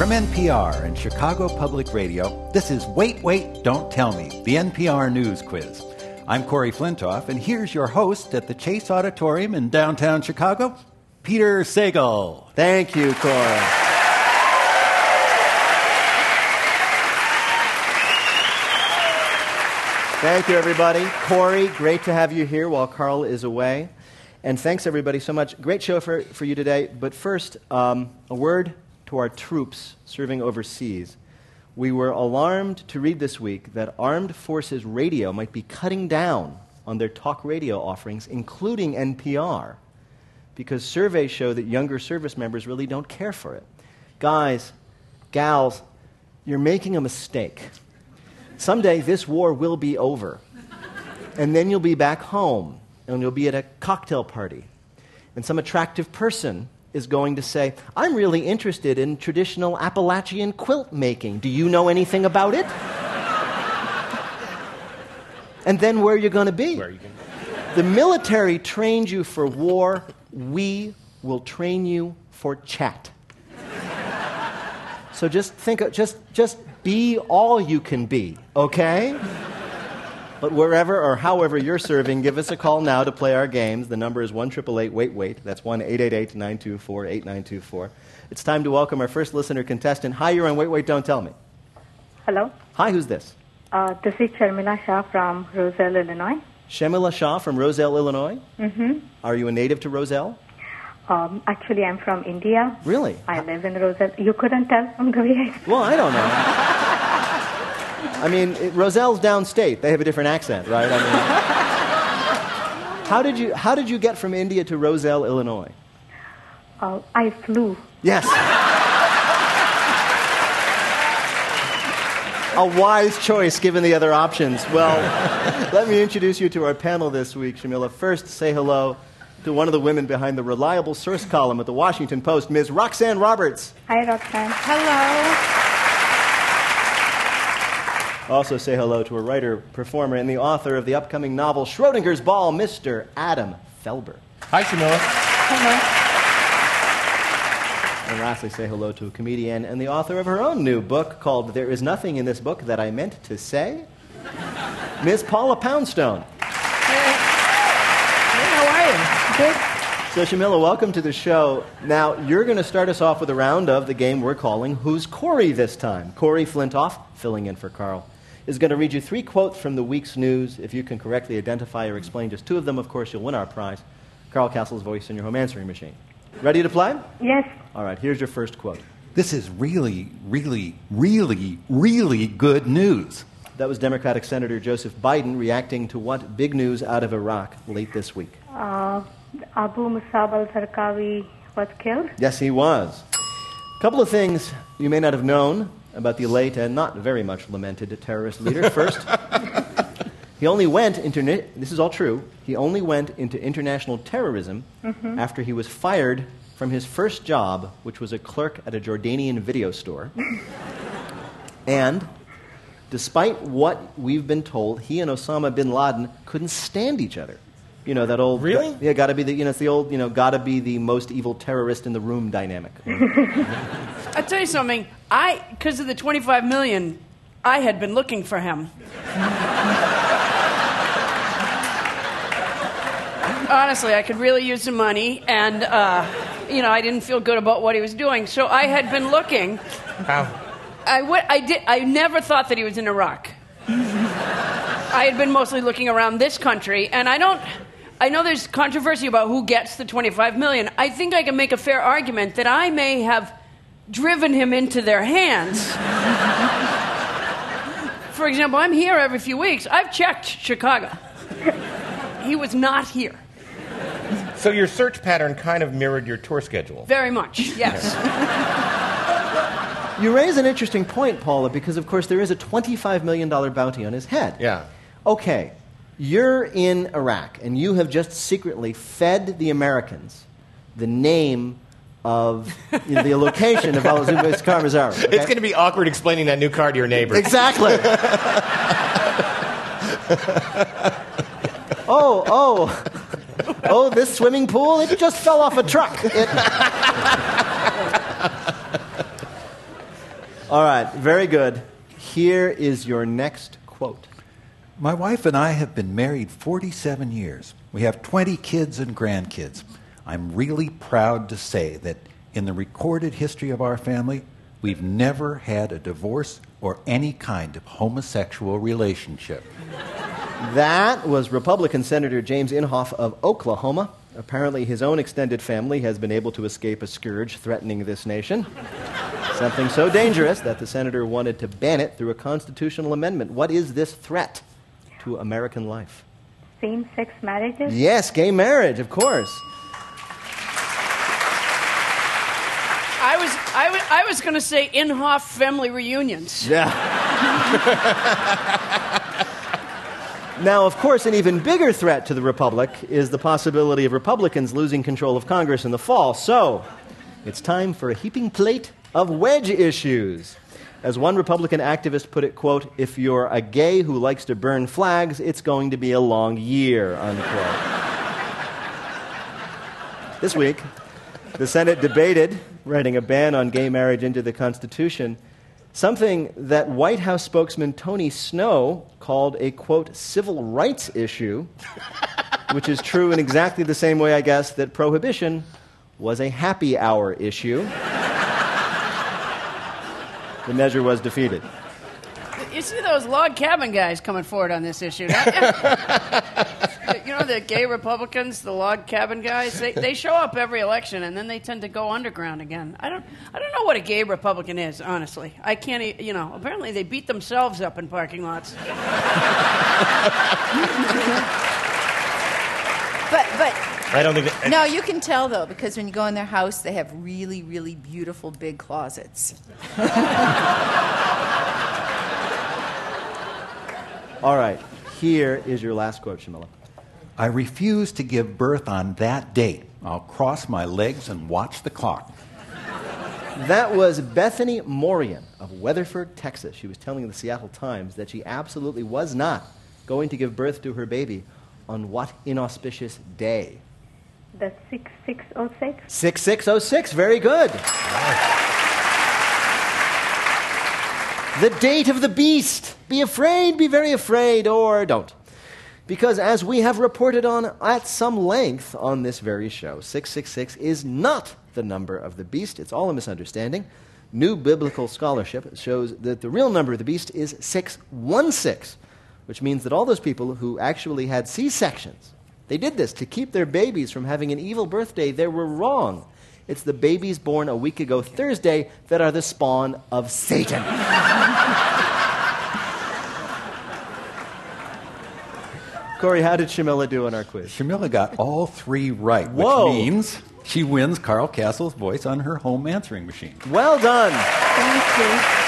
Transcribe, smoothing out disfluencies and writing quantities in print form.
From NPR and Chicago Public Radio, this is Wait, Wait, Don't Tell Me, the NPR News Quiz. I'm Corey Flintoff, and here's your host at the Chase Auditorium in downtown Chicago, Peter Sagal. Thank you, Corey. Thank you, everybody. Corey, great to have you here while Carl is away. And thanks, everybody, so much. Great show for you today. But first, a word to our troops serving overseas. We were alarmed to read this week that Armed Forces Radio might be cutting down on their talk radio offerings, including NPR, because surveys show that younger service members really don't care for it. Guys, gals, you're making a mistake. Someday this war will be over, and then you'll be back home, and you'll be at a cocktail party, and some attractive person is going to say, I'm really interested in traditional Appalachian quilt making. Do you know anything about it? And then where are you going to be? Where are you going to be? The military trained you for war. We will train you for chat. So just just be all you can be, okay? But wherever or however you're serving, give us a call now to play our games. The number is 1-888-WAIT-WAIT. That's 1-888-924-8924. It's time to welcome our first listener contestant. Hi, you're on Wait, Wait, Don't Tell Me. Hello. Hi, who's this? This is Sharmila Shah from Roselle, Illinois. Shamila Shah from Roselle, Illinois? Mm-hmm. Are you a native to Roselle? Actually, I'm from India. Really? I live in Roselle. You couldn't tell from the way I... Well, I don't know. I mean, Roselle's downstate. They have a different accent, right? I mean, how did you get from India to Roselle, Illinois? I flew. Yes. A wise choice, given the other options. Well, let me introduce you to our panel this week, Shamila. First, say hello to one of the women behind the reliable source column at the Washington Post, Ms. Roxanne Roberts. Hi, Roxanne. Hello. Also say hello to a writer, performer, and the author of the upcoming novel Schrodinger's Ball, Mr. Adam Felber. Hi, Shamila. Hello. And lastly, say hello to a comedian and the author of her own new book called There Is Nothing in This Book That I Meant to Say, Ms. Paula Poundstone. Hey, how are you? Good. So, Shamila, welcome to the show. Now, you're going to start us off with a round of the game we're calling Who's Corey this time? Corey Flintoff, filling in for Carl, is going to read you 3 quotes from the week's news. If you can correctly identify or explain just 2 of them, of course, you'll win our prize, Carl Castle's voice in your home answering machine. Ready to play? Yes. All right, here's your first quote. This is really, really, really, really good news. That was Democratic Senator Joseph Biden reacting to what big news out of Iraq late this week? Abu Musab al-Zarqawi was killed. Yes, he was. A couple of things you may not have known about the late and not very much lamented terrorist leader. First, he only went into, this is all true, he only went into international terrorism after he was fired from his first job, which was a clerk at a Jordanian video store. And despite what we've been told, he and Osama bin Laden couldn't stand each other. You know, that old... Really? Yeah, gotta be the, it's the old, gotta be the most evil terrorist in the room dynamic. I'll tell you something. Because of the $25 million, I had been looking for him. Honestly, I could really use some money, and, I didn't feel good about what he was doing. So I had been looking. How? I never thought that he was in Iraq. I had been mostly looking around this country, and I know there's controversy about who gets the $25 million. I think I can make a fair argument that I may have driven him into their hands. For example, I'm here every few weeks. I've checked Chicago. He was not here. So your search pattern kind of mirrored your tour schedule. Very much, yes. You raise an interesting point, Paula, because, of course, there is a $25 million bounty on his head. Yeah. Okay, you're in Iraq, and you have just secretly fed the Americans the name of the location of Al-Zubayr Karmazari. Okay? It's going to be awkward explaining that new car to your neighbor. Exactly. Oh, this swimming pool, it just fell off a truck. All right, very good. Here is your next quote. My wife and I have been married 47 years. We have 20 kids and grandkids. I'm really proud to say that in the recorded history of our family, we've never had a divorce or any kind of homosexual relationship. That was Republican Senator James Inhofe of Oklahoma. Apparently, his own extended family has been able to escape a scourge threatening this nation. Something so dangerous that the senator wanted to ban it through a constitutional amendment. What is this threat to American life? Same-sex marriages? Yes, gay marriage, of course. I was going to say Inhofe family reunions. Yeah. Now, of course, an even bigger threat to the Republic is the possibility of Republicans losing control of Congress in the fall. So, it's time for a heaping plate of wedge issues. As one Republican activist put it, quote, "If you're a gay who likes to burn flags, it's going to be a long year," unquote. This week, the Senate debated writing a ban on gay marriage into the Constitution, something that White House spokesman Tony Snow called a, quote, "civil rights issue," which is true in exactly the same way, I guess, that prohibition was a happy hour issue. The measure was defeated. You see those log cabin guys coming forward on this issue, don't you? You know, the gay Republicans, the log cabin guys, they show up every election and then they tend to go underground again. I don't know what a gay Republican is, honestly. I can't, apparently they beat themselves up in parking lots. But I don't think that, no, you can tell, though, because when you go in their house, they have really, really beautiful big closets. All right, here is your last quote, Shamila. I refuse to give birth on that date. I'll cross my legs and watch the clock. That was Bethany Morian of Weatherford, Texas. She was telling the Seattle Times that she absolutely was not going to give birth to her baby on what inauspicious day? That's 6606. 6606, very good. The date of the beast. Be afraid, be very afraid, or don't. Because as we have reported on at some length on this very show, 666 is not the number of the beast. It's all a misunderstanding. New biblical scholarship shows that the real number of the beast is 616, which means that all those people who actually had C-sections, they did this to keep their babies from having an evil birthday. They were wrong. It's the babies born a week ago Thursday that are the spawn of Satan. Corey, how did Shamila do on our quiz? Shamila got all three right, Whoa. which means she wins Carl Castle's voice on her home answering machine. Well done. Thank you.